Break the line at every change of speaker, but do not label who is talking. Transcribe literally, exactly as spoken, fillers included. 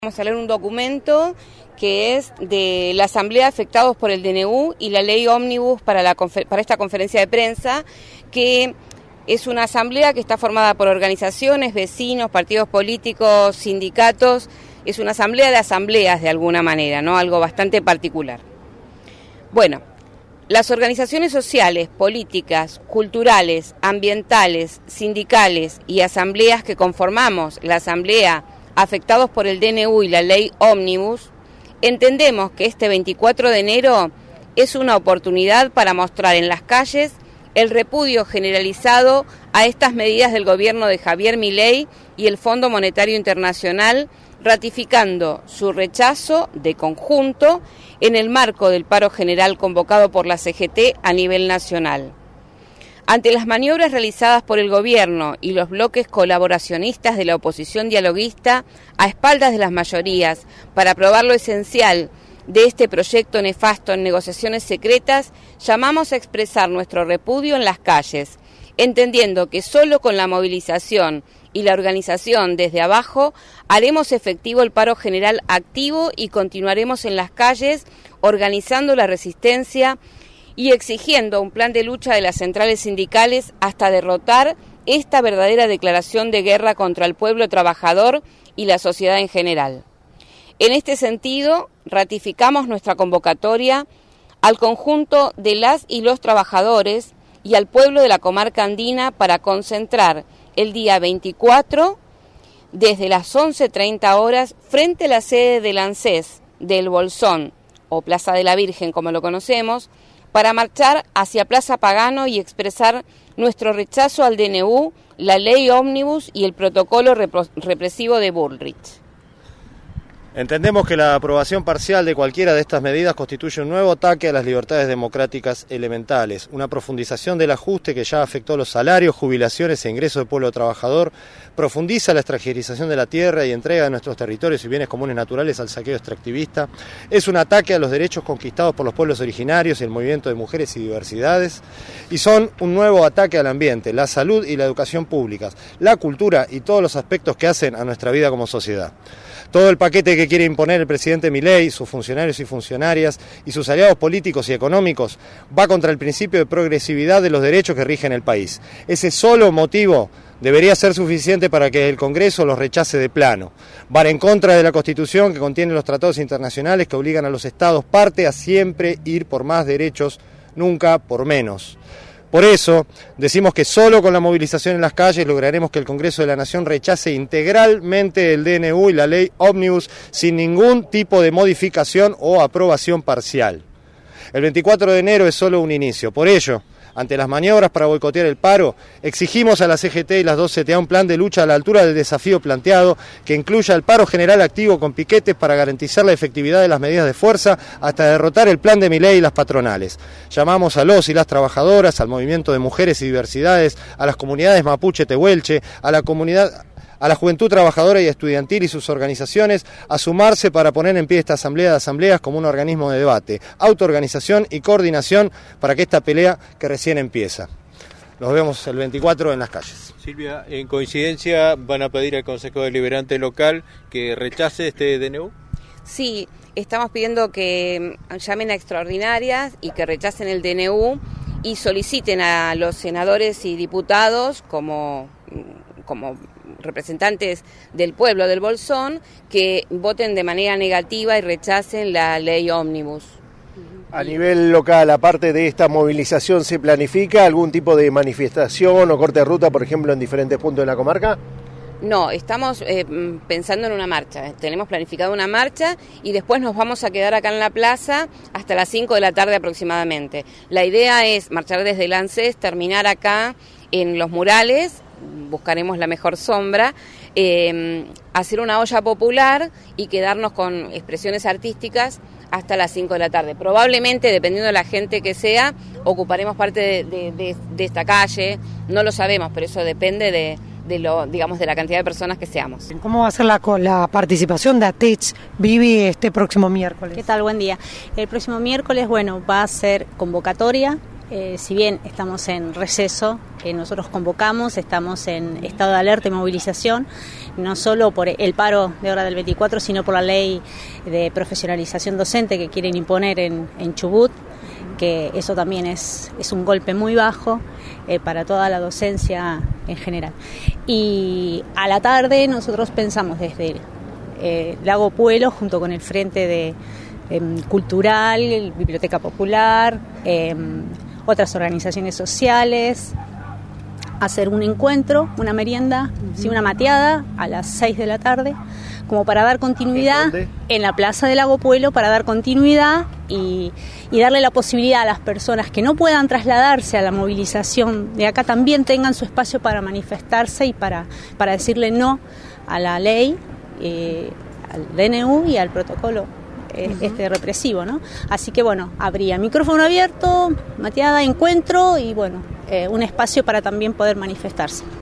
Vamos a leer un documento que es de la Asamblea Afectados por el D N U y la Ley Ómnibus para, la, para esta conferencia de prensa, que es una asamblea que está formada por organizaciones, vecinos, partidos políticos, sindicatos. Es una asamblea de asambleas de alguna manera, ¿no? Algo bastante particular. Bueno, las organizaciones sociales, políticas, culturales, ambientales, sindicales y asambleas que conformamos la Asamblea Afectados por el D N U y la Ley Ómnibus, entendemos que este veinticuatro de enero es una oportunidad para mostrar en las calles el repudio generalizado a estas medidas del gobierno de Javier Milei y el Fondo Monetario Internacional, ratificando su rechazo de conjunto en el marco del paro general convocado por la C G T a nivel nacional. Ante las maniobras realizadas por el gobierno y los bloques colaboracionistas de la oposición dialoguista a espaldas de las mayorías para aprobar lo esencial de este proyecto nefasto en negociaciones secretas, llamamos a expresar nuestro repudio en las calles, entendiendo que solo con la movilización y la organización desde abajo haremos efectivo el paro general activo y continuaremos en las calles organizando la resistencia y exigiendo un plan de lucha de las centrales sindicales hasta derrotar esta verdadera declaración de guerra contra el pueblo trabajador y la sociedad en general. En este sentido, ratificamos nuestra convocatoria al conjunto de las y los trabajadores y al pueblo de la comarca andina para concentrar el día veinticuatro desde las once treinta horas frente a la sede del ANSES del Bolsón o Plaza de la Virgen como lo conocemos, para marchar hacia Plaza Pagano y expresar nuestro rechazo al D N U, la Ley Ómnibus y el protocolo represivo de Bullrich.
Entendemos que la aprobación parcial de cualquiera de estas medidas constituye un nuevo ataque a las libertades democráticas elementales, una profundización del ajuste que ya afectó los salarios, jubilaciones e ingresos del pueblo trabajador, profundiza la extranjerización de la tierra y entrega de nuestros territorios y bienes comunes naturales al saqueo extractivista, es un ataque a los derechos conquistados por los pueblos originarios y el movimiento de mujeres y diversidades, y son un nuevo ataque al ambiente, la salud y la educación públicas, la cultura y todos los aspectos que hacen a nuestra vida como sociedad. Todo el paquete que quiere imponer el presidente Milei, sus funcionarios y funcionarias y sus aliados políticos y económicos va contra el principio de progresividad de los derechos que rigen el país. Ese solo motivo debería ser suficiente para que el Congreso los rechace de plano. Van en contra de la Constitución que contiene los tratados internacionales que obligan a los Estados parte a siempre ir por más derechos, nunca por menos. Por eso, decimos que solo con la movilización en las calles lograremos que el Congreso de la Nación rechace integralmente el D N U y la Ley Ómnibus sin ningún tipo de modificación o aprobación parcial. El veinticuatro de enero es solo un inicio. Por ello, ante las maniobras para boicotear el paro, exigimos a la C G T y las dos C T A un plan de lucha a la altura del desafío planteado que incluya el paro general activo con piquetes para garantizar la efectividad de las medidas de fuerza hasta derrotar el plan de Milei y las patronales. Llamamos a los y las trabajadoras, al movimiento de mujeres y diversidades, a las comunidades mapuche tehuelche, a la comunidad... a la juventud trabajadora y estudiantil y sus organizaciones a sumarse para poner en pie esta asamblea de asambleas como un organismo de debate, autoorganización y coordinación para que esta pelea que recién empieza. Nos vemos el veinticuatro en las calles.
Silvia, en coincidencia van a pedir al Consejo Deliberante local que rechace este D N U.
Sí, estamos pidiendo que llamen a extraordinarias y que rechacen el D N U y soliciten a los senadores y diputados como, como representantes del pueblo del Bolsón que voten de manera negativa y rechacen la Ley Ómnibus.
A nivel local, aparte de esta movilización, ¿se planifica algún tipo de manifestación o corte de ruta, por ejemplo, en diferentes puntos de la comarca?
No, estamos eh, pensando en una marcha, tenemos planificado una marcha y después nos vamos a quedar acá en la plaza hasta las cinco de la tarde aproximadamente. La idea es marchar desde el ANSES, terminar acá en los murales, buscaremos la mejor sombra, eh, hacer una olla popular y quedarnos con expresiones artísticas hasta las cinco de la tarde. Probablemente, dependiendo de la gente que sea, ocuparemos parte de, de, de, de esta calle, no lo sabemos, pero eso depende de, de lo, digamos, de la cantidad de personas que seamos.
¿Cómo va a ser la, la participación de ATECH Vivi este próximo miércoles?
¿Qué tal? Buen día. El próximo miércoles, bueno, va a ser convocatoria Eh, si bien estamos en receso, eh, nosotros convocamos, estamos en estado de alerta y movilización, no solo por el paro de hora del veinticuatro, sino por la ley de profesionalización docente que quieren imponer en, en Chubut, que eso también es, es un golpe muy bajo eh, para toda la docencia en general. Y a la tarde nosotros pensamos desde eh, Lago Puelo, junto con el Frente de eh, Cultural, Biblioteca Popular, eh, otras organizaciones sociales, hacer un encuentro, una merienda, sí, una mateada a las seis de la tarde, como para dar continuidad en la Plaza de Lago Puelo, para dar continuidad y, y darle la posibilidad a las personas que no puedan trasladarse a la movilización de acá, también tengan su espacio para manifestarse y para, para decirle no a la ley, eh, al D N U y al protocolo este represivo, ¿no? Así que bueno, habría micrófono abierto, mateada, encuentro y bueno, eh, un espacio para también poder manifestarse.